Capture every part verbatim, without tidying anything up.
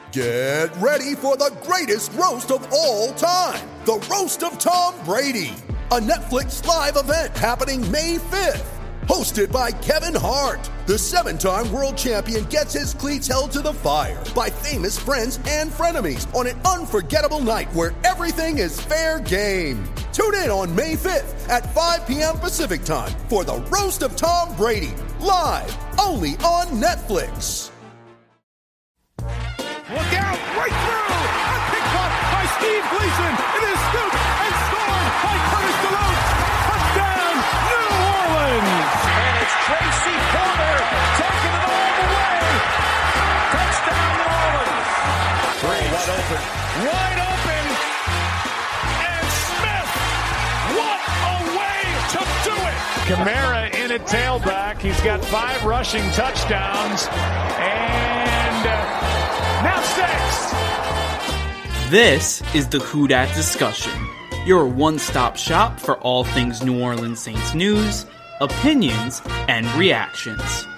Get ready for the greatest roast of all time, the Roast of Tom Brady, a Netflix live event happening May fifth. Hosted by Kevin Hart, the seven-time world champion gets his cleats held to the fire by famous friends and frenemies on an unforgettable night where everything is fair game. Tune in on May fifth at five p.m. Pacific time for the Roast of Tom Brady, live only on Netflix. Look out, right through! A pick caught by Steve Gleason. It is scooped and scored by Curtis DeLoach. Touchdown, New Orleans! And it's Tracy Porter taking it all the way. Touchdown, New Orleans. Three, wide open. Wide open. And Smith, what a way to do it! Kamara in at tailback. He's got five rushing touchdowns. And... Uh, Now six. This is the Who Dat Discussion, your one-stop shop for all things New Orleans Saints news, opinions, and reactions.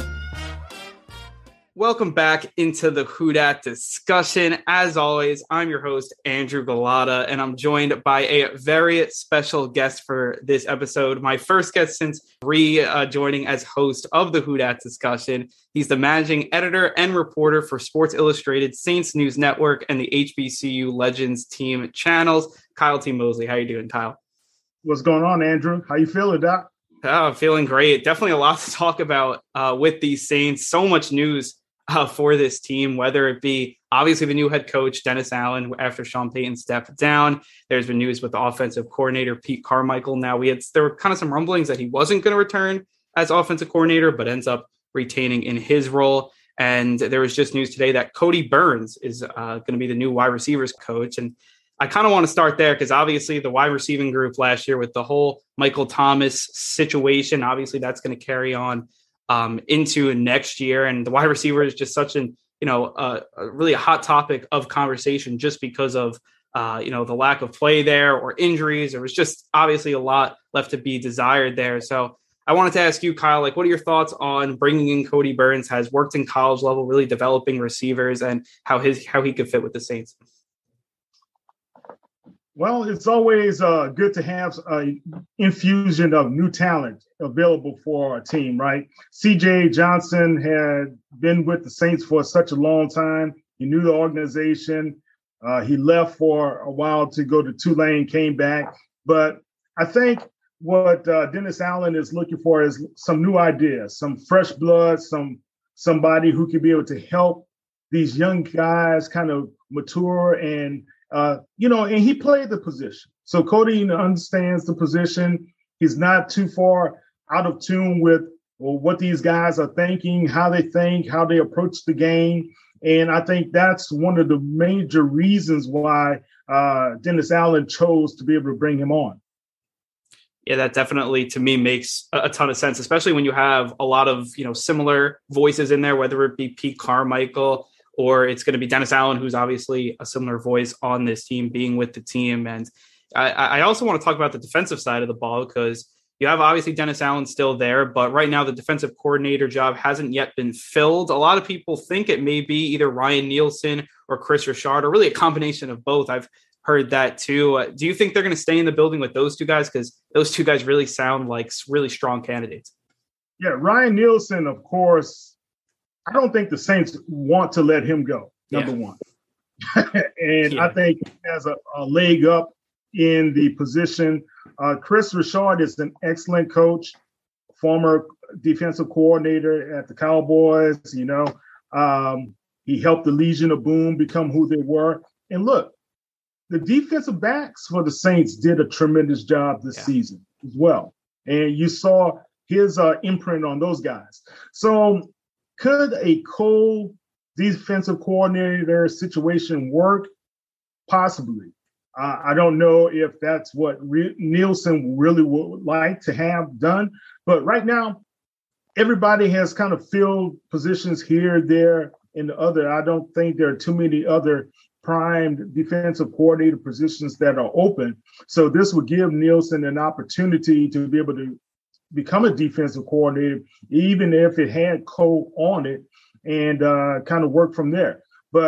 Welcome back into the Who Dat Discussion. As always, I'm your host, Andrew Galata, and I'm joined by a very special guest for this episode. My first guest since re-joining uh, as host of the Who Dat Discussion. He's the managing editor and reporter for Sports Illustrated, Saints News Network, and the H B C U Legends team channels. Kyle T. Mosley, how you doing, Kyle? What's going on, Andrew? How you feeling, Doc? Oh, I'm feeling great. Definitely a lot to talk about uh, with these Saints. So much news Uh, for this team, whether it be obviously the new head coach, Dennis Allen, after Sean Payton stepped down. There's been news with the offensive coordinator, Pete Carmichael. Now we had, there were kind of some rumblings that he wasn't going to return as offensive coordinator, but ends up retaining in his role. And there was just news today that Cody Burns is uh, going to be the new wide receivers coach. And I kind of want to start there because obviously the wide receiving group last year with the whole Michael Thomas situation, obviously that's going to carry on Um, into next year. And the wide receiver is just such an, you know, uh, a really a hot topic of conversation just because of, uh, you know, the lack of play there or injuries. There was just obviously a lot left to be desired there. So I wanted to ask you, Kyle, like, what are your thoughts on bringing in Cody Burns, has worked in college level, really developing receivers, and how his, how he could fit with the Saints? Well, it's always uh, good to have an infusion of new talent available for our team, right? C J Johnson had been with the Saints for such a long time. He knew the organization. Uh, he left for a while to go to Tulane, came back. But I think what uh, Dennis Allen is looking for is some new ideas, some fresh blood, some somebody who can be able to help these young guys kind of mature and Uh, you know, and he played the position. So Cody understands the position. He's not too far out of tune with well, what these guys are thinking, how they think, how they approach the game. And I think that's one of the major reasons why uh, Dennis Allen chose to be able to bring him on. Yeah, that definitely, to me, makes a ton of sense, especially when you have a lot of, you know, similar voices in there, whether it be Pete Carmichael or it's going to be Dennis Allen, who's obviously a similar voice on this team, being with the team. And I, I also want to talk about the defensive side of the ball because you have obviously Dennis Allen still there, but right now the defensive coordinator job hasn't yet been filled. A lot of people think it may be either Ryan Nielsen or Chris Richard, or really a combination of both. I've heard that too. Uh, do you think they're going to stay in the building with those two guys? Because those two guys really sound like really strong candidates. Yeah, Ryan Nielsen, of course, I don't think the Saints want to let him go, number yeah. one. and yeah. I think he has a, a leg up in the position. Uh, Chris Richard is an excellent coach, former defensive coordinator at the Cowboys. You know, um, he helped the Legion of Boom become who they were. And look, the defensive backs for the Saints did a tremendous job this yeah. season as well. And you saw his uh, imprint on those guys. So, could a co-defensive coordinator situation work? Possibly. Uh, I don't know if that's what Re- Nielsen really would like to have done. But right now, everybody has kind of filled positions here, there, and the other. I don't think there are too many other primed defensive coordinator positions that are open. So this would give Nielsen an opportunity to be able to become a defensive coordinator, even if it had Cole on it, and uh, kind of work from there. But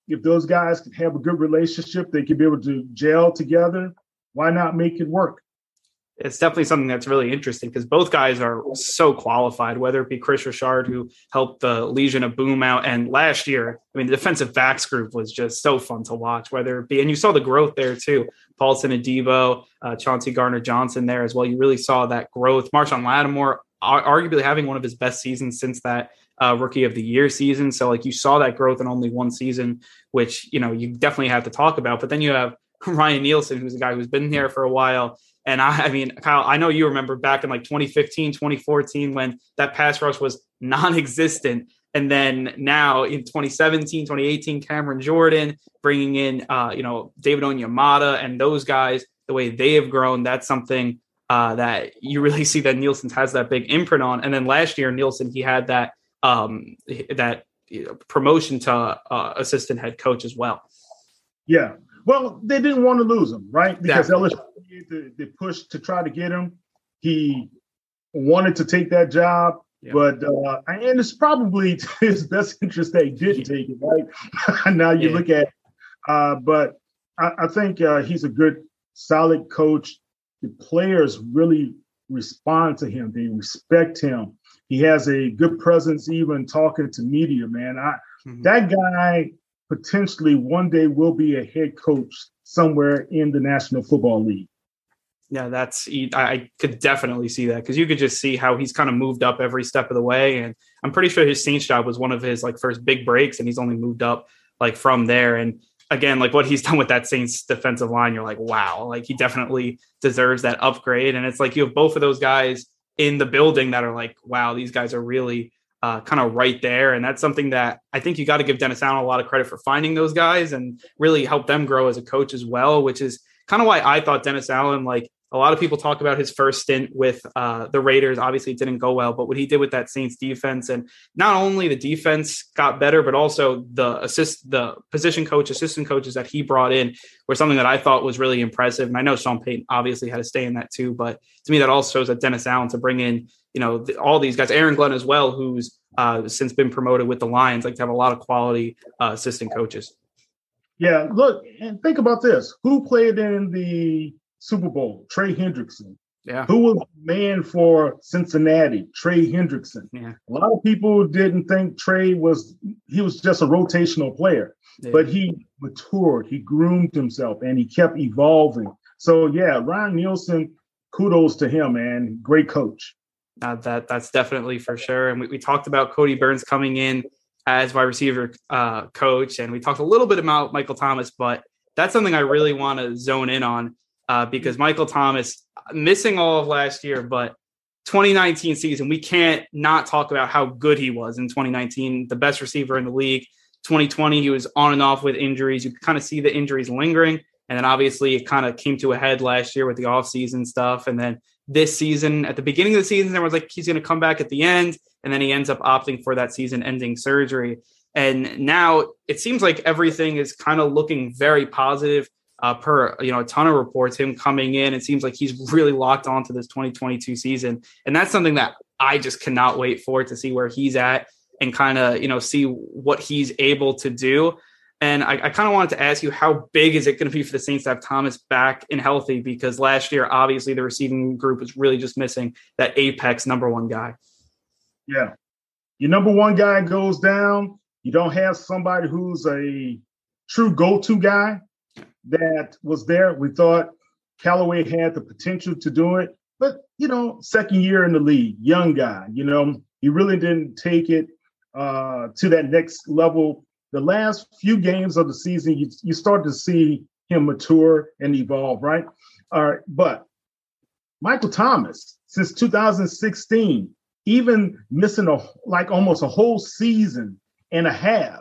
if those guys can have a good relationship, they could be able to gel together. Why not make it work? It's definitely something that's really interesting because both guys are so qualified, whether it be Chris Richard, who helped the Legion of Boom out. And last year, I mean, the defensive backs group was just so fun to watch, whether it be, and you saw the growth there too. Paulson Adebo, uh, Chauncey Gardner-Johnson there as well. You really saw that growth. Marshawn Lattimore, arguably having one of his best seasons since that uh, Rookie of the Year season. So like you saw that growth in only one season, which, you know, you definitely have to talk about. But then you have Ryan Nielsen, who's a guy who's been here for a while. And I, I mean, Kyle, I know you remember back in like twenty fifteen, twenty fourteen, when that pass rush was non-existent. And then now in twenty seventeen, twenty eighteen, Cameron Jordan, bringing in, uh, you know, David Onyemata and those guys, the way they have grown, that's something uh, that you really see that Nielsen has that big imprint on. And then last year, Nielsen, he had that, um, that you know, promotion to uh, assistant head coach as well. Yeah. Well, they didn't want to lose him, right? Because Definitely. L S U the, the push to try to get him. He wanted to take that job, yeah. but uh, and it's probably to his best interest that he didn't take it, right? Now you yeah. look at, uh, but I, I think uh, he's a good, solid coach. The players really respond to him. They respect him. He has a good presence, even talking to media. Man, I mm-hmm. that guy. Potentially one day will be a head coach somewhere in the National Football League. Yeah, that's I could definitely see that because you could just see how he's kind of moved up every step of the way. And I'm pretty sure his Saints job was one of his like first big breaks, and he's only moved up like from there. And again, like what he's done with that Saints defensive line, you're like, wow, like he definitely deserves that upgrade. And it's like you have both of those guys in the building that are like, wow, these guys are really Uh, kind of right there. And that's something that I think you got to give Dennis Allen a lot of credit for finding those guys and really help them grow as a coach as well, which is kind of why I thought Dennis Allen, like a lot of people talk about his first stint with uh, the Raiders. Obviously it didn't go well, but what he did with that Saints defense, and not only the defense got better, but also the assist, the position coach, assistant coaches that he brought in were something that I thought was really impressive. And I know Sean Payton obviously had to stay in that too, but to me, that also shows that Dennis Allen to bring in, you know, the, all these guys, Aaron Glenn as well, who's uh, since been promoted with the Lions, like to have a lot of quality uh, assistant coaches. Yeah. Look, and think about this. Who played in the Super Bowl? Trey Hendrickson. Yeah. Who was man for Cincinnati? Trey Hendrickson. Yeah. A lot of people didn't think Trey was, he was just a rotational player, yeah. but he matured, he groomed himself, and he kept evolving. So yeah, Ryan Nielsen, kudos to him, man. Great coach. Uh, that that's definitely for sure. And we, we talked about Cody Burns coming in as wide receiver uh, coach, and we talked a little bit about Michael Thomas, but that's something I really want to zone in on uh, because Michael Thomas missing all of last year, but twenty nineteen season, we can't not talk about how good he was in twenty nineteen, the best receiver in the league. twenty twenty, he was on and off with injuries. You could kind of see the injuries lingering. And then obviously it kind of came to a head last year with the offseason stuff. And then this season, at the beginning of the season, everyone's like, he's going to come back at the end. And then he ends up opting for that season-ending surgery. And now it seems like everything is kind of looking very positive uh, per, you know, a ton of reports, him coming in. It seems like he's really locked onto this twenty twenty-two season. And that's something that I just cannot wait for, to see where he's at and kind of, you know, see what he's able to do. And I, I kind of wanted to ask you, how big is it going to be for the Saints to have Thomas back and healthy? Because last year, obviously, the receiving group was really just missing that apex number one guy. Yeah. Your number one guy goes down. You don't have somebody who's a true go-to guy that was there. We thought Callaway had the potential to do it. But, you know, second year in the league, young guy, you know, he really didn't take it uh, to that next level. The last few games of the season, you, you start to see him mature and evolve, right? All right. But Michael Thomas, since two thousand sixteen, even missing a like almost a whole season and a half,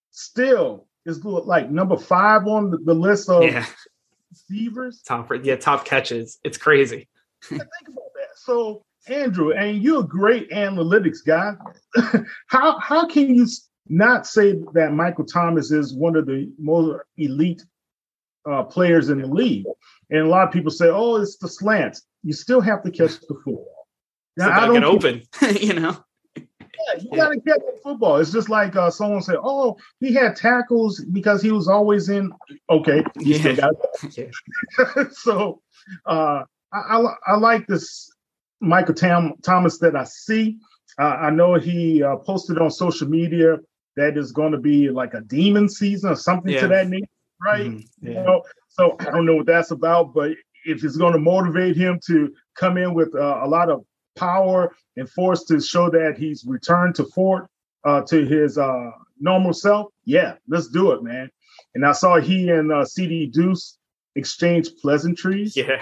still is like number five on the, the list of yeah. receivers. Top, yeah, top catches. It's crazy. Think about that. So, Andrew, and you're a great analytics guy. how how can you not say that Michael Thomas is one of the most elite uh, players in the league? And a lot of people say, oh, it's the slants. You still have to catch the football. Now, so I don't get open, you know? Yeah, you got to catch the football. It's just like uh, someone said, "Oh, he had tackles because he was always in." Okay, he yeah. still got it. Yeah. So uh, I, I I like this Michael Tam- Thomas that I see. Uh, I know he uh, posted on social media that is going to be like a demon season or something yeah. to that nature, right? Mm-hmm. Yeah. You know, so I don't know what that's about, but if it's going to motivate him to come in with uh, a lot of power and force to show that he's returned to Fort uh, to his uh, normal self, yeah, let's do it, man. And I saw he and uh, C D Deuce exchange pleasantries. Yeah.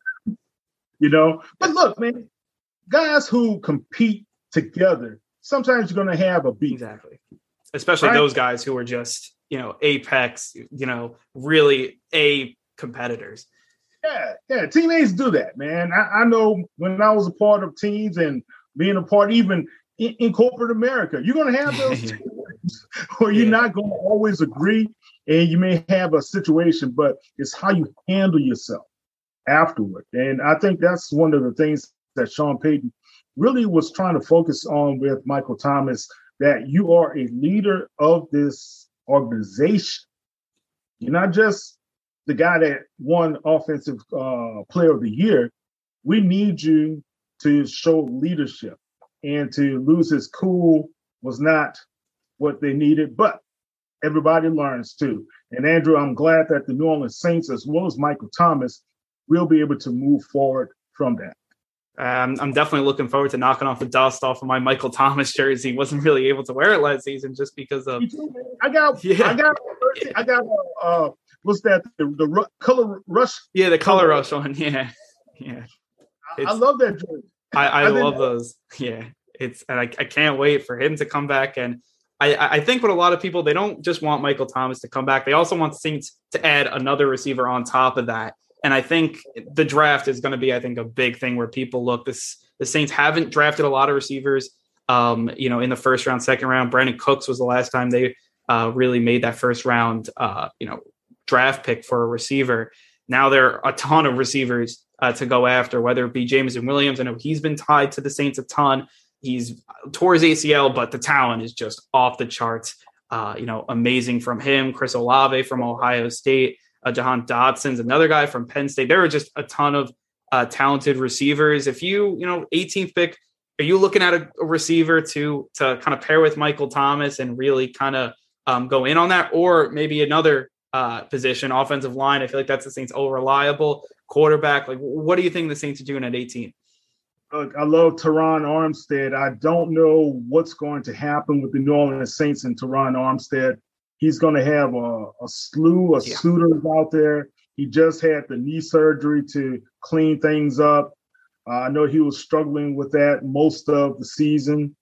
You know, but look, man, guys who compete together, sometimes you're going to have a beat. Exactly. Especially right? those guys who are just, you know, apex, you know, really A competitors. Yeah, yeah, teammates do that, man. I, I know when I was a part of teams and being a part even in, in corporate America, you're going to have those teams where you're yeah. not going to always agree, and you may have a situation, but it's how you handle yourself afterward. And I think that's one of the things that Sean Payton really was trying to focus on with Michael Thomas, that you are a leader of this organization. You're not just the guy that won Offensive uh, Player of the Year. We need you to show leadership, and to lose his cool was not what they needed, but everybody learns too. And Andrew, I'm glad that the New Orleans Saints, as well as Michael Thomas, will be able to move forward from that. Um, I'm definitely looking forward to knocking off the dust off of my Michael Thomas jersey. Wasn't really able to wear it last season just because of. I got, yeah. I got, I got. Uh, what's that? The, the ru- color rush. Yeah, the color rush one. Yeah, yeah. It's, I love that jersey. I, I, I love those. Yeah, it's and I, I can't wait for him to come back. And I, I think what a lot of people, they don't just want Michael Thomas to come back. They also want Saints to add another receiver on top of that. And I think the draft is going to be, I think, a big thing where people look. This the Saints haven't drafted a lot of receivers, um, you know, in the first round, second round. Brandon Cooks was the last time they uh, really made that first round, uh, you know, draft pick for a receiver. Now there are a ton of receivers uh, to go after, whether it be Jameson Williams. I know he's been tied to the Saints a ton. He's tore his A C L, but the talent is just off the charts. Uh, you know, amazing from him. Chris Olave from Ohio State. Uh, Jahan Dotson's another guy from Penn State. There are just a ton of uh, talented receivers. If you, you know, eighteenth pick, are you looking at a, a receiver to to kind of pair with Michael Thomas and really kind of um, go in on that, or maybe another uh, position, offensive line? I feel like that's the Saints' all reliable quarterback. Like, what do you think the Saints are doing at eighteen? Look, I love Teron Armstead. I don't know what's going to happen with the New Orleans Saints and Teron Armstead. He's going to have a, a slew of yeah. suitors out there. He just had the knee surgery to clean things up. Uh, I know he was struggling with that most of the season.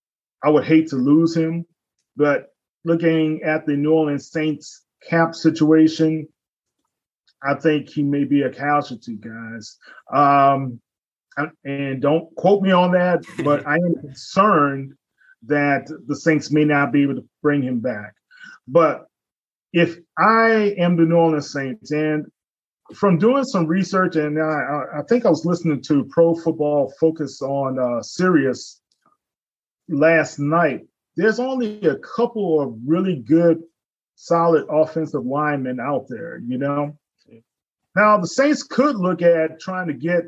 I would hate to lose him, but looking at the New Orleans Saints cap situation, I think he may be a casualty, guys. Um, and don't quote me on that, but I am concerned that the Saints may not be able to bring him back. But if I am the New Orleans Saints, and from doing some research, and I, I think I was listening to Pro Football Focus on uh, Sirius last night, there's only a couple of really good, solid offensive linemen out there, you know? Now, the Saints could look at trying to get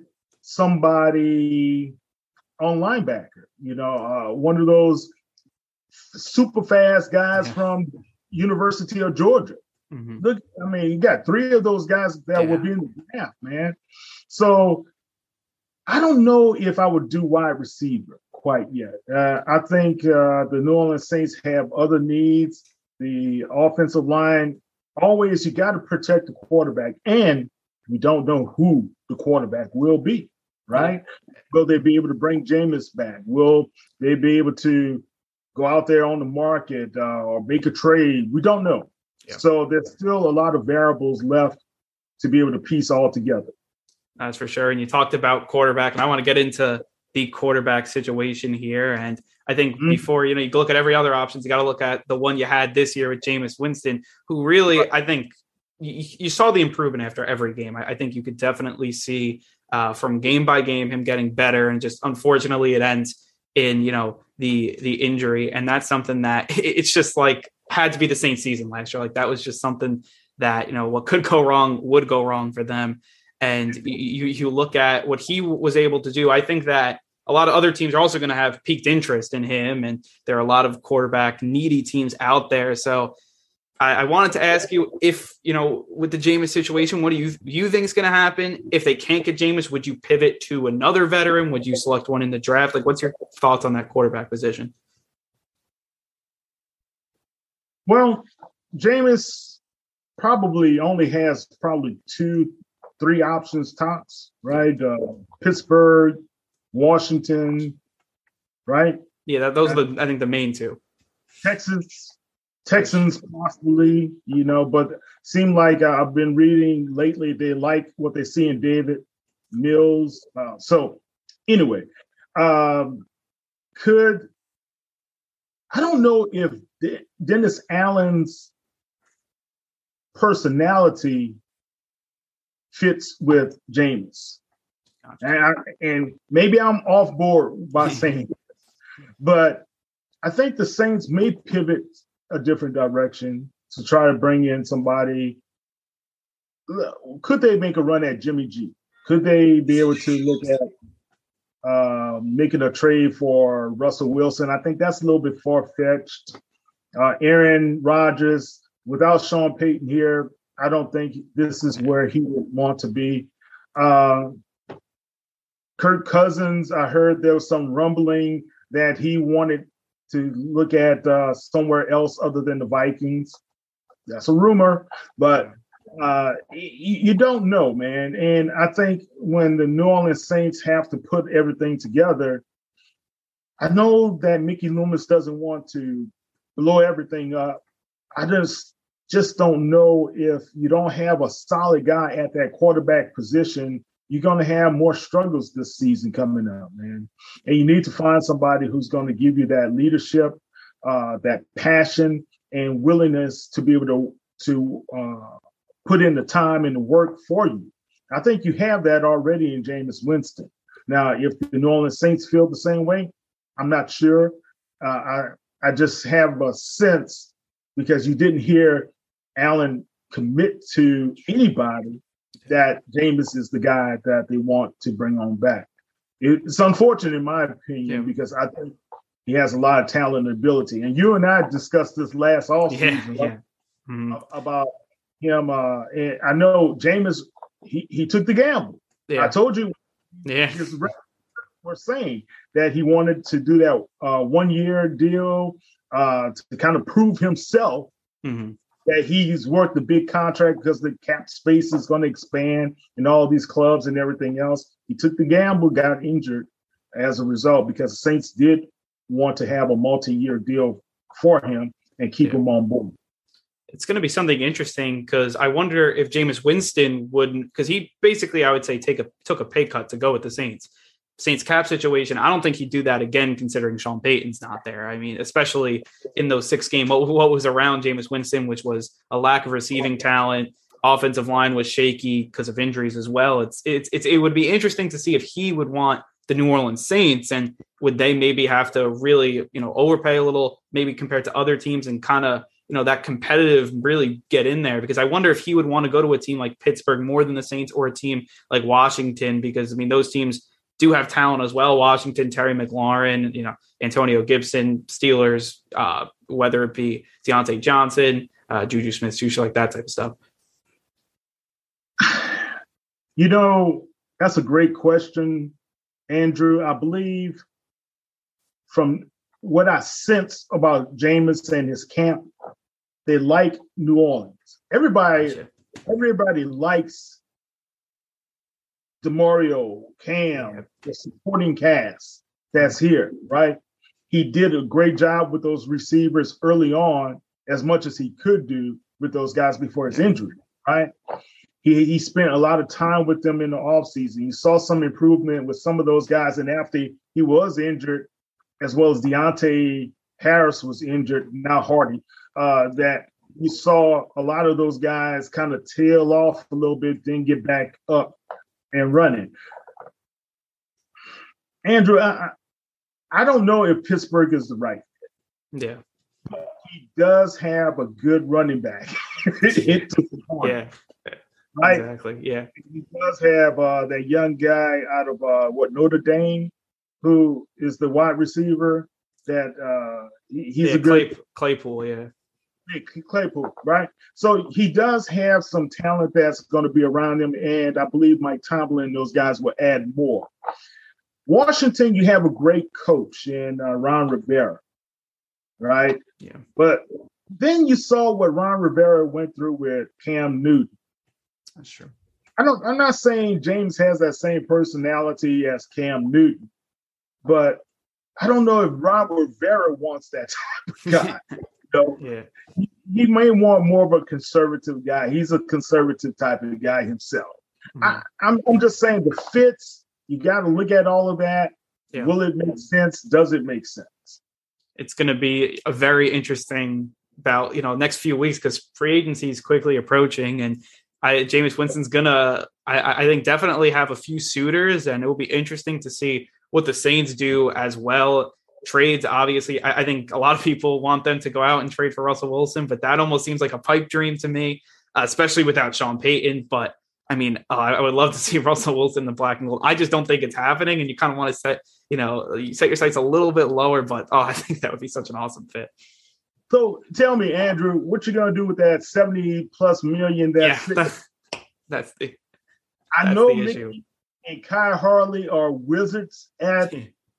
somebody on linebacker, you know, uh, one of those super fast guys yeah. from University of Georgia. Mm-hmm. Look, I mean, you got three of those guys that yeah. will be in the draft, man. So I don't know if I would do wide receiver quite yet. Uh, I think uh, the New Orleans Saints have other needs. The offensive line, always you got to protect the quarterback, and we don't know who the quarterback will be, right? Yeah. Will they be able to bring Jameis back? Will they be able to go out there on the market uh, or make a trade? We don't know. Yeah. So there's still a lot of variables left to be able to piece all together. That's for sure. And you talked about quarterback, and I want to get into the quarterback situation here. And I think mm-hmm. before, you know, you look at every other options, you got to look at the one you had this year with Jameis Winston, who really, right. I think you, you saw the improvement after every game. I, I think you could definitely see uh, from game by game him getting better. And just unfortunately, it ends in, you know, the the injury. And that's something that it's just like had to be the Saints season last year. Like that was just something that, you know, what could go wrong would go wrong for them. And you you look at what he was able to do. I think that a lot of other teams are also going to have piqued interest in him, and there are a lot of quarterback needy teams out there. So I, I wanted to ask you if, you know, with the Jameis situation, what do you you think is going to happen? If they can't get Jameis, would you pivot to another veteran? Would you select one in the draft? Like, what's your thoughts on that quarterback position? Well, Jameis probably only has probably two, three options tops, right? Uh, Pittsburgh, Washington, right? Yeah, that, those are the, I think the main two. Texas, Texans possibly, you know, but seem like I've been reading lately they like what they see in David Mills. Uh, so anyway, um, could I don't know if De- Dennis Allen's personality fits with Jameis. And, I, and maybe I'm off board by saying this, but I think the Saints may pivot a different direction to try to bring in somebody. Could they make a run at Jimmy G? Could they be able to look at uh, making a trade for Russell Wilson? I think that's a little bit far-fetched. Uh, Aaron Rodgers, without Sean Payton here, I don't think this is where he would want to be. Uh, Kirk Cousins, I heard there was some rumbling that he wanted to look at uh, somewhere else other than the Vikings. That's a rumor, but uh, you, you don't know, man. And I think when the New Orleans Saints have to put everything together, I know that Mickey Loomis doesn't want to blow everything up. I just just don't know if you don't have a solid guy at that quarterback position, you're going to have more struggles this season coming up, man. And you need to find somebody who's going to give you that leadership, uh, that passion and willingness to be able to, to uh, put in the time and the work for you. I think you have that already in Jameis Winston. Now, if the New Orleans Saints feel the same way, I'm not sure. Uh, I, I just have a sense, because you didn't hear Allen commit to anybody, that Jameis is the guy that they want to bring on back. It's unfortunate, in my opinion, yeah. because I think he has a lot of talent and ability. And you and I discussed this last offseason yeah, yeah. mm-hmm. about him. Uh, and I know Jameis, he, he took the gamble. Yeah. I told you, yeah. his reps were saying that he wanted to do that uh, one-year deal uh, to kind of prove himself. Mm-hmm. That he's worth the big contract because the cap space is going to expand in all these clubs and everything else. He took the gamble, got injured as a result, because the Saints did want to have a multi-year deal for him and keep yeah. him on board. It's going to be something interesting, because I wonder if Jameis Winston wouldn't, because he basically, I would say, take a took a pay cut to go with the Saints. Saints cap situation, I don't think he'd do that again, considering Sean Payton's not there. I mean, especially in those six games, what, what was around Jameis Winston, which was a lack of receiving talent. Offensive line was shaky because of injuries as well. It's, it's, it's, it would be interesting to see if he would want the New Orleans Saints, and would they maybe have to really, you know, overpay a little, maybe compared to other teams, and kind of, you know, that competitive really get in there. Because I wonder if he would want to go to a team like Pittsburgh more than the Saints, or a team like Washington, because I mean, those teams do have talent as well. Washington, Terry McLaurin, you know, Antonio Gibson, Steelers, uh, whether it be Deontay Johnson, uh, Juju Smith-Schuster, like that type of stuff. You know, that's a great question, Andrew. I believe from what I sense about Jameis and his camp, they like New Orleans. Everybody, everybody likes DeMario, Cam, the supporting cast that's here, right? He did a great job with those receivers early on, as much as he could do with those guys before his injury, right? He he spent a lot of time with them in the offseason. You saw some improvement with some of those guys, and after he was injured, as well as Deontay Harris was injured, now Hardy, uh, that you saw a lot of those guys kind of tail off a little bit, then get back up and running. Andrew, I, I don't know if Pittsburgh is the right fit. Yeah. But he does have a good running back. Hit to the point. Yeah. Right? Exactly. Yeah. He does have uh, that young guy out of uh, what Notre Dame, who is the wide receiver. That uh, he, he's yeah, a good Clay, Claypool. Yeah. Claypool, right? So he does have some talent that's going to be around him, and I believe Mike Tomlin and those guys will add more. Washington, you have a great coach in uh, Ron Rivera, right? Yeah. But then you saw what Ron Rivera went through with Cam Newton. That's true. I don't. I'm not saying James has that same personality as Cam Newton, but I don't know if Ron Rivera wants that type of guy. You know? Yeah. He, he may want more of a conservative guy. He's a conservative type of guy himself. Mm-hmm. I, I'm, I'm just saying the fits, you got to look at all of that. Yeah. Will it make sense? Does it make sense? It's going to be a very interesting about, you know, next few weeks because free agency is quickly approaching, and I, Jameis Winston's going to, I, I think, definitely have a few suitors, and it will be interesting to see what the Saints do as well. Trades, obviously, I, I think a lot of people want them to go out and trade for Russell Wilson, but that almost seems like a pipe dream to me, uh, especially without Sean Payton. But I mean, uh, I would love to see Russell Wilson in the black and gold. I just don't think it's happening, and you kind of want to set, you know, you set your sights a little bit lower. But oh, I think that would be such an awesome fit. So tell me, Andrew, what you gonna do with that seventy plus million? That's yeah, that's, that's the. I that's know the Mickey issue. And Kai Harley are wizards at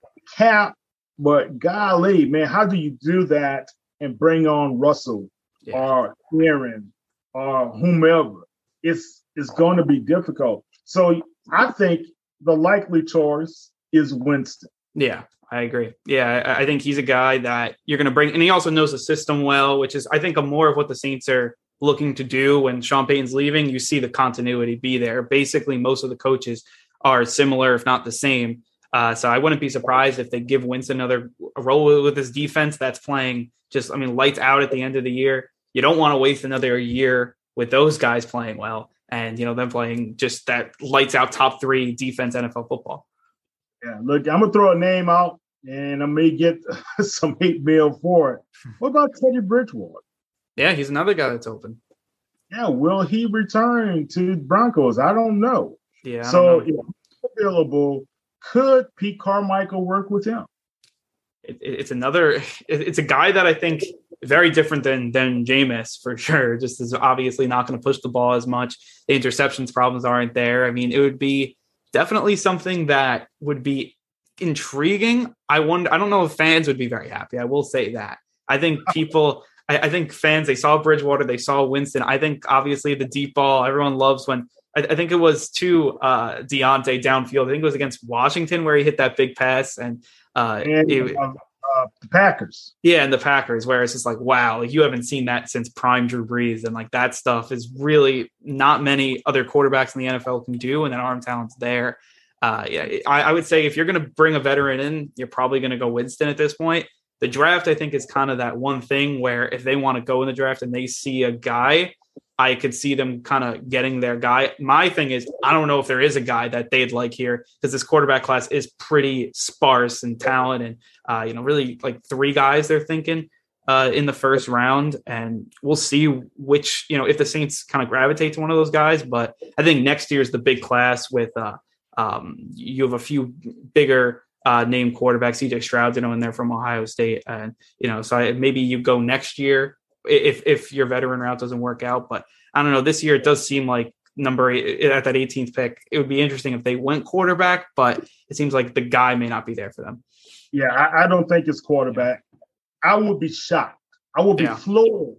cap. But golly, man, how do you do that and bring on Russell yeah. or Aaron or whomever? It's it's going to be difficult. So I think the likely choice is Winston. Yeah, I agree. Yeah, I, I think he's a guy that you're going to bring, and he also knows the system well, which is I think a more of what the Saints are looking to do. When Sean Payton's leaving, you see the continuity be there. Basically, most of the coaches are similar, if not the same. Uh, so I wouldn't be surprised if they give Winston another role with his defense that's playing just, I mean, lights out at the end of the year. You don't want to waste another year with those guys playing well and, you know, them playing just that lights out top three defense N F L football. Yeah, look, I'm going to throw a name out and I may get some hate mail for it. What about Teddy Bridgewater? Yeah, he's another guy that's open. Yeah, will he return to Broncos? I don't know. Yeah, I so don't know. If available, could Pete Carmichael work with him? It, it's another. It, it's a guy that I think very different than than Jameis for sure. Just is obviously not going to push the ball as much. The interceptions problems aren't there. I mean, it would be definitely something that would be intriguing. I wonder. I don't know if fans would be very happy. I will say that. I think people. I, I think fans. They saw Bridgewater. They saw Winston. I think obviously the deep ball. Everyone loves when. I think it was to uh, Deontay downfield. I think it was against Washington where he hit that big pass and, uh, and it, uh, uh, the Packers. Yeah, and the Packers, where it's just like, wow, like you haven't seen that since prime Drew Brees, and like that stuff is really not many other quarterbacks in the N F L can do, and that arm talent's there. Uh, yeah, I, I would say if you're going to bring a veteran in, you're probably going to go Winston at this point. The draft, I think, is kind of that one thing where if they want to go in the draft and they see a guy, I could see them kind of getting their guy. My thing is, I don't know if there is a guy that they'd like here because this quarterback class is pretty sparse in talent and, uh, you know, really like three guys they're thinking uh, in the first round. And we'll see which, you know, if the Saints kind of gravitate to one of those guys. But I think next year is the big class with uh, um, you have a few bigger uh, name quarterbacks, C J Stroud, you know, in there from Ohio State. And, you know, so I, maybe you go next year if if your veteran route doesn't work out. But I don't know, this year it does seem like number eight at that eighteenth pick, it would be interesting if they went quarterback, but it seems like the guy may not be there for them. Yeah, I, I don't think it's quarterback. I would be shocked. I would be yeah. floored,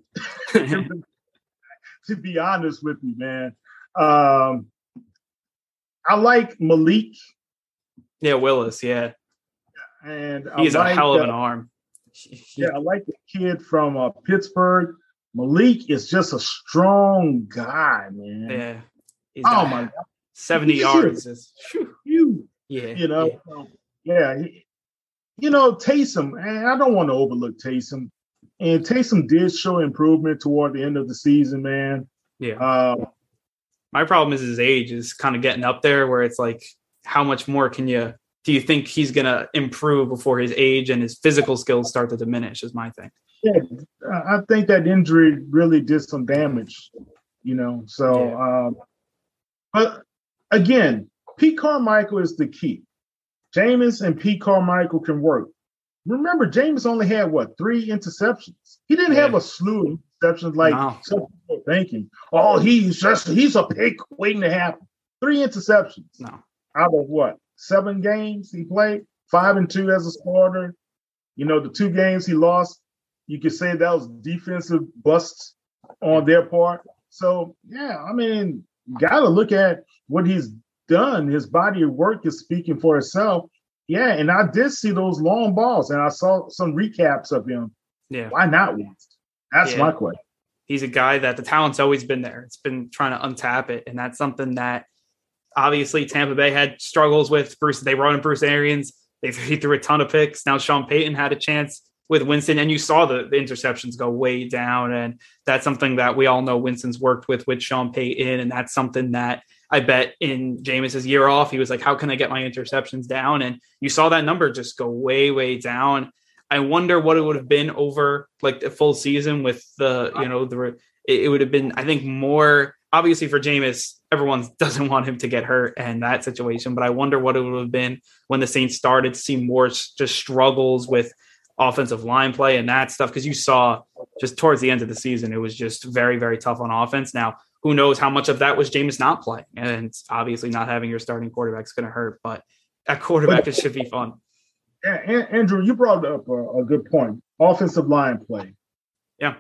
to be honest with you, man. Um, I like Malik. Yeah, Willis, yeah. And he's I like, a hell of an uh, arm. Yeah, I like the kid from uh, Pittsburgh. Malik is just a strong guy, man. Yeah. He's oh, my God. seventy yards. Is, huge. Yeah. You know, yeah. So, yeah he, you know, Taysom, and I don't want to overlook Taysom. And Taysom did show improvement toward the end of the season, man. Yeah. Uh, my problem is his age is kind of getting up there where it's like, how much more can you do you think he's going to improve before his age and his physical skills start to diminish is my thing. Yeah, I think that injury really did some damage, you know. So, yeah. um, but again, Pete Carmichael is the key. Jameis and Pete Carmichael can work. Remember, Jameis only had, what, three interceptions? He didn't yeah. have a slew of interceptions like no. some people thinking, oh, he's just he's a pick waiting to happen. Three interceptions. No. Out of what? Seven games he played? Five and two as a starter. You know, the two games he lost, you could say that was defensive busts on their part. So, yeah, I mean, got to look at what he's done. His body of work is speaking for itself. Yeah, and I did see those long balls, and I saw some recaps of him. Yeah. Why not once? That's yeah. my question. He's a guy that the talent's always been there. It's been trying to untap it, and that's something that obviously Tampa Bay had struggles with. Bruce, they brought in Bruce Arians. They, he threw a ton of picks. Now Sean Payton had a chance with Winston, and you saw the, the interceptions go way down, and that's something that we all know Winston's worked with with Sean Payton, and that's something that I bet in Jameis's year off, he was like, how can I get my interceptions down? And you saw that number just go way, way down. I wonder what it would have been over like the full season with the, you know, the, it would have been, I think, more obviously for Jameis, everyone doesn't want him to get hurt and that situation, but I wonder what it would have been when the Saints started to see more just struggles with offensive line play and that stuff. Cause you saw just towards the end of the season, it was just very, very tough on offense. Now, who knows how much of that was Jameis not playing, and obviously not having your starting quarterback is going to hurt, but at quarterback, it should be fun. Yeah, Andrew, you brought up a, a good point. Offensive line play. Yeah.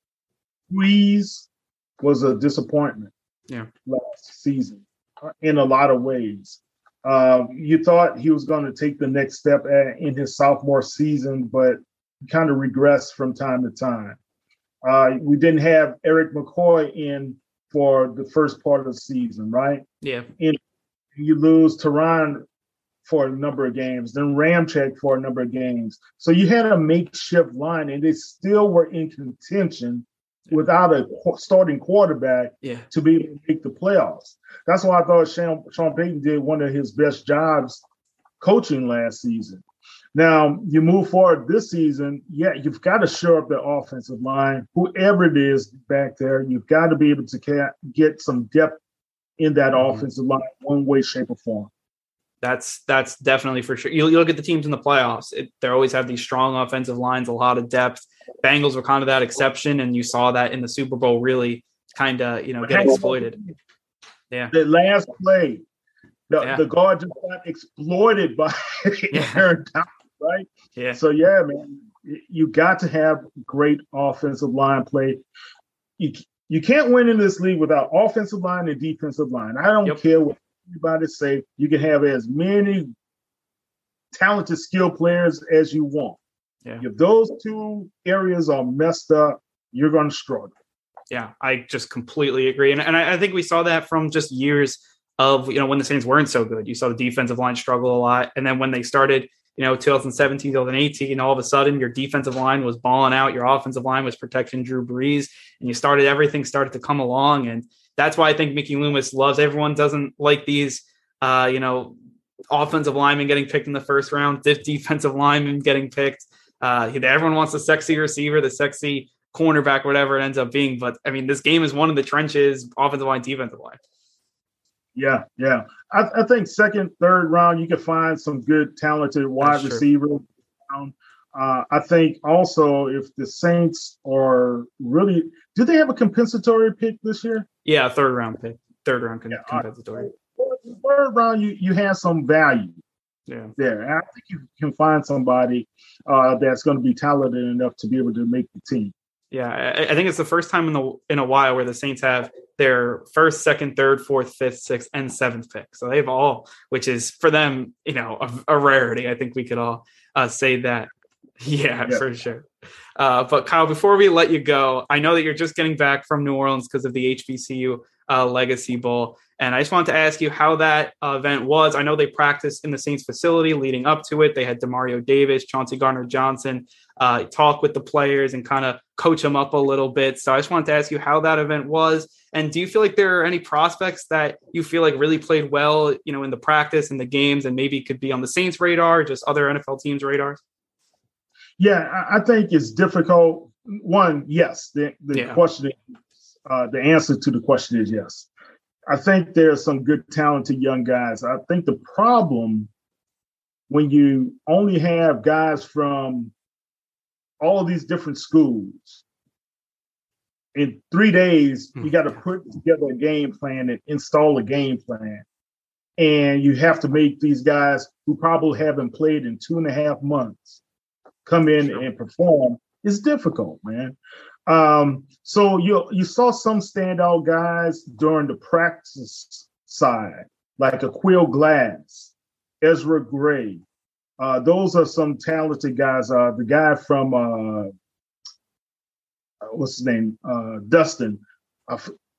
Breeze was a disappointment. Yeah. Last season in a lot of ways. Uh, you thought he was going to take the next step at, in his sophomore season, but kind of regressed from time to time. Uh, we didn't have Eric McCoy in for the first part of the season, right? Yeah. And you lose Teron for a number of games, then Ramczyk for a number of games. So you had a makeshift line, and they still were in contention yeah. without a starting quarterback yeah. to be able to make the playoffs. That's why I thought Sean, Sean Payton did one of his best jobs coaching last season. Now, you move forward this season, yeah, you've got to shore up the offensive line. Whoever it is back there, you've got to be able to get some depth in that mm-hmm. offensive line one way, shape, or form. That's that's definitely for sure. You, you look at the teams in the playoffs, it, they always have these strong offensive lines, a lot of depth. Bengals were kind of that exception, and you saw that in the Super Bowl really kind of, you know, get exploited. Yeah. The last play, the, yeah. the guard just got exploited by yeah. Aaron Donald. Right. Yeah. So yeah, man, you got to have great offensive line play. You you can't win in this league without offensive line and defensive line. I don't yep. care what anybody say. You can have as many talented skill players as you want. Yeah. If those two areas are messed up, you're going to struggle. Yeah, I just completely agree, and and I, I think we saw that from just years of, you know, when the Saints weren't so good. You saw the defensive line struggle a lot, and then when they started, you know, twenty seventeen, twenty eighteen, all of a sudden your defensive line was balling out. Your offensive line was protecting Drew Brees, and you started, everything started to come along. And that's why I think Mickey Loomis loves, everyone doesn't like these, uh, you know, offensive linemen getting picked in the first round, this defensive lineman getting picked. Uh, everyone wants the sexy receiver, the sexy cornerback, whatever it ends up being. But I mean, this game is one of the trenches, offensive line, defensive line. Yeah, yeah. I, I think second, third round, you can find some good, talented wide receivers. Uh, I think also if the Saints are really – do they have a compensatory pick this year? Yeah, third round pick. Third round yeah, compensatory. Right. Third round, you, you have some value yeah. there. And I think you can find somebody uh, that's going to be talented enough to be able to make the team. Yeah, I, I think it's the first time in the in a while where the Saints have their first, second, third, fourth, fifth, sixth, and seventh pick. So they have all, which is for them, you know, a, a rarity. I think we could all uh, say that. Yeah, yeah, for sure. Uh, but Kyle, before we let you go, I know that you're just getting back from New Orleans because of the H B C U uh, Legacy Bowl. And I just wanted to ask you how that uh, event was. I know they practiced in the Saints facility leading up to it. They had Demario Davis, Chauncey Gardner-Johnson, uh, talk with the players and kind of coach them up a little bit. So I just wanted to ask you how that event was. And do you feel like there are any prospects that you feel like really played well, you know, in the practice and the games and maybe could be on the Saints radar, just other N F L teams' radars? Yeah, I think it's difficult. One, yes, the, the yeah. question, uh, the answer to the question is yes. I think there's some good, talented young guys. I think the problem when you only have guys from all of these different schools, in three days, you got to put together a game plan and install a game plan. And you have to make these guys who probably haven't played in two and a half months come in sure. and perform. It's difficult, man. Um, so you you saw some standout guys during the practice side, like Aqeel Glass, Ezra Gray. Uh, those are some talented guys. Uh, the guy from uh, what's his name, uh, Dustin. Uh,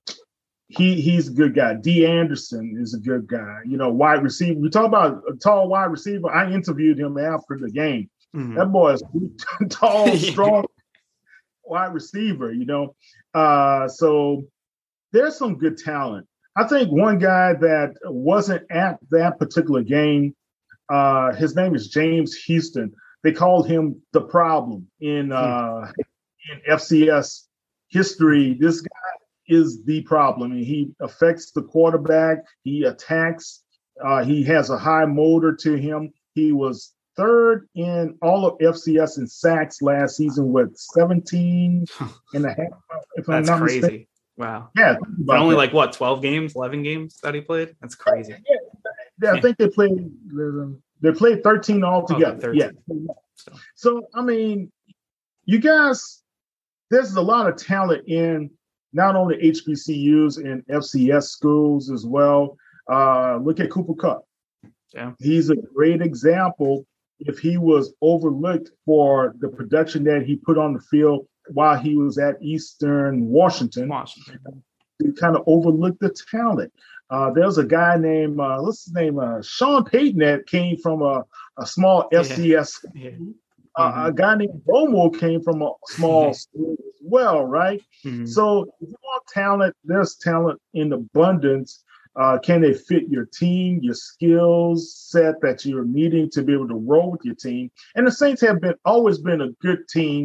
he he's a good guy. D. Anderson is a good guy. You know, wide receiver. We talk about a tall wide receiver. I interviewed him after the game. Mm-hmm. That boy is tall, strong. Wide receiver, you know. Uh, so there's some good talent. I think one guy that wasn't at that particular game, uh, his name is James Houston. They called him the problem in uh, in F C S history. This guy is the problem, and he affects the quarterback. He attacks. Uh, he has a high motor to him. He was third in all of F C S in sacks last season with seventeen and a half. If That's I'm not crazy. Mistaken. Wow. Yeah. But only that. like what, twelve games, eleven games that he played? That's crazy. Yeah, yeah I think they played they played thirteen altogether. Oh, thirteen. Yeah. So. so, I mean, you guys, there's a lot of talent in not only H B C Us and F C S schools as well. Uh, look at Cooper Kupp. Yeah. He's a great example. If he was overlooked for the production that he put on the field while he was at Eastern Washington, Washington. he kind of overlooked the talent. Uh, there's a guy named, uh, what's his name, uh, Sean Payton that came from a, a small F C S. Yeah. Yeah. Uh, mm-hmm. A guy named Romo came from a small school as well, right? Mm-hmm. So if you want talent, there's talent in abundance. Uh, can they fit your team, your skills set that you're needing to be able to roll with your team? And the Saints have been always been a good team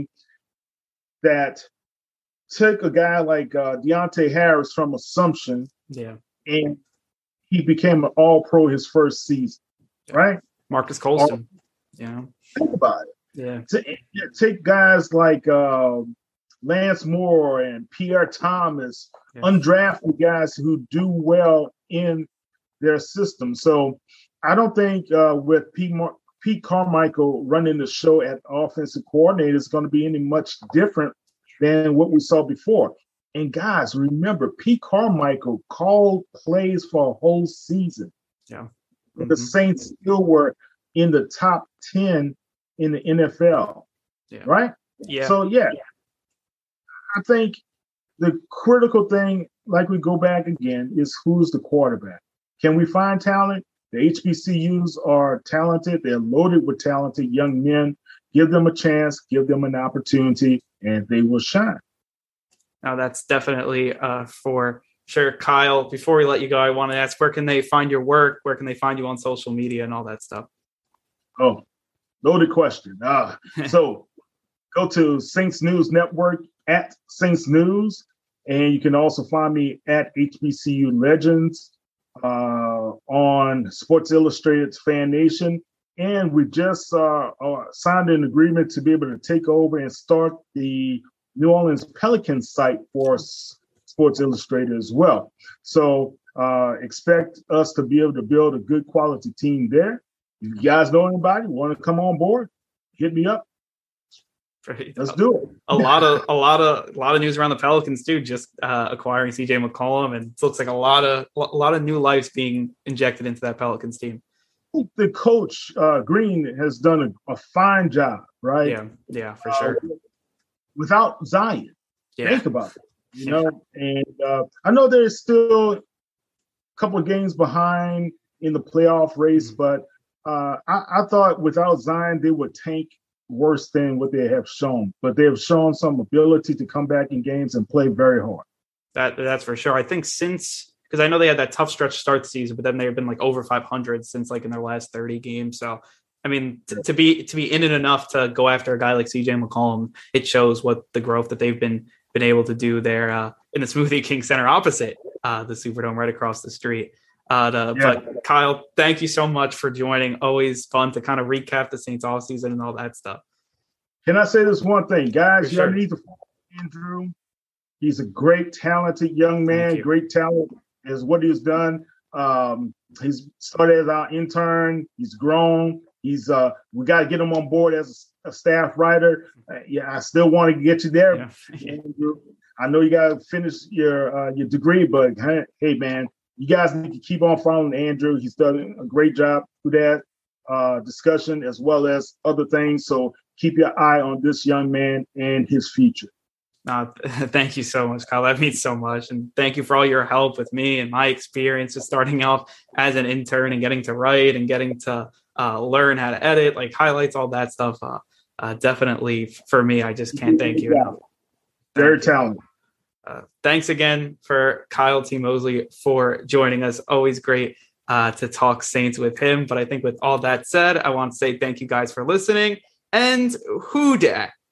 that took a guy like uh, Deontay Harris from Assumption, yeah, and he became an All-Pro his first season, yeah. right? Marcus Colston, yeah. Think about it. Yeah, to, take guys like uh, Lance Moore and Pierre Thomas, yeah. undrafted guys who do well in their system. So I don't think uh, with Pete, Mar- Pete Carmichael running the show at offensive coordinator is going to be any much different than what we saw before. And guys, remember, Pete Carmichael called plays for a whole season. Yeah, mm-hmm. The Saints still were in the top ten in the N F L, yeah. right? Yeah. So yeah, I think the critical thing, like we go back again, is who's the quarterback. Can we find talent? The H B C Us are talented. They're loaded with talented young men. Give them a chance, give them an opportunity, and they will shine. Now, that's definitely uh, for sure. Kyle, before we let you go, I want to ask, where can they find your work? Where can they find you on social media and all that stuff? Oh, loaded question. Uh, so go to Saints News Network at Saints News, and you can also find me at H B C U Legends uh, on Sports Illustrated's Fan Nation. And we just uh, uh, signed an agreement to be able to take over and start the New Orleans Pelicans site for S- Sports Illustrated as well. So uh, expect us to be able to build a good quality team there. If you guys know anybody, want to come on board, hit me up. Right. Let's do it. a lot of a lot of a lot of news around the Pelicans too. Just uh, acquiring C J McCollum, and it looks like a lot of a lot of new lives being injected into that Pelicans team. The coach uh, Green has done a, a fine job, right? Yeah, yeah, for sure. Uh, without Zion, yeah. think about it. You know, and uh, I know there's still a couple of games behind in the playoff race, mm-hmm. but uh, I, I thought without Zion they would tank worse than what they have shown, but they have shown some ability to come back in games and play very hard. That that's for sure. I think since, because I know they had that tough stretch start the season, but then they've been like over five hundred since like in their last thirty games. So, I mean, t- to be to be in it enough to go after a guy like C J McCollum, it shows what the growth that they've been been able to do there uh, in the Smoothie King Center opposite uh, the Superdome right across the street. Uh, to, yeah. But Kyle, thank you so much for joining. Always fun to kind of recap the Saints off season and all that stuff. Can I say this one thing, guys? Sure. You need to follow Andrew. He's a great, talented young man. Great talent is what he's done. Um, he's started as our intern. He's grown. He's uh, we got to get him on board as a, a staff writer. Uh, yeah, I still want to get you there, yeah. Andrew. I know you got to finish your uh, your degree, but hey, man, you guys need to keep on following Andrew. He's done a great job through that uh, discussion as well as other things. So keep your eye on this young man and his future. Uh, thank you so much, Kyle. That means so much. And thank you for all your help with me and my experience of starting off as an intern and getting to write and getting to uh, learn how to edit, like highlights, all that stuff. Uh, uh, definitely for me, I just can't thank you enough. Very talented. Uh, thanks again for Kyle T. Mosley for joining us. Always great uh, to talk Saints with him. But I think with all that said, I want to say thank you guys for listening. And who dat?